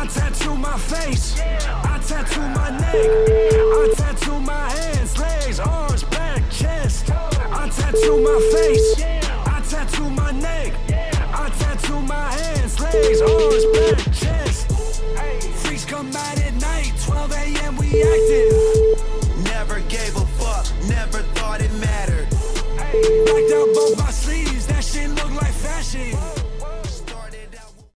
I tattoo my face, I tattoo my neck, I tattoo my hands, legs, arms, back, chest. I tattoo my face, I tattoo my neck, I tattoo my hands, legs, arms, back, chest. Freaks come out at night, 12 a.m. we active. Never gave a fuck, never thought